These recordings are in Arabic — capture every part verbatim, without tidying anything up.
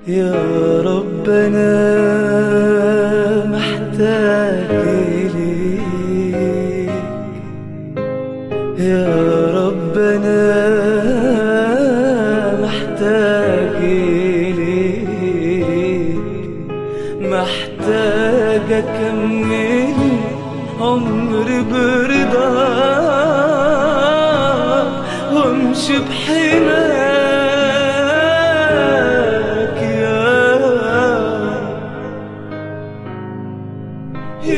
يا رب أنا محتاج إليك، يا رب أنا محتاج إليك، محتاج أكمل عمري برضاك وامشي بحناك يا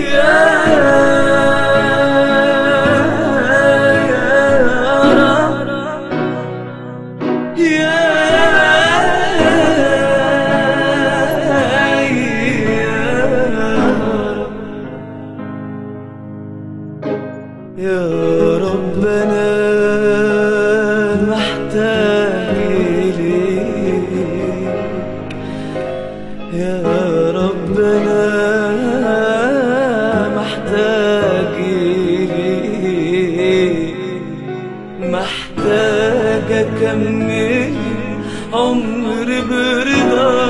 يا رب أنا محتاج إليك، يا رب أنا محتاج إليك، محتاج أكمل عمري برضاك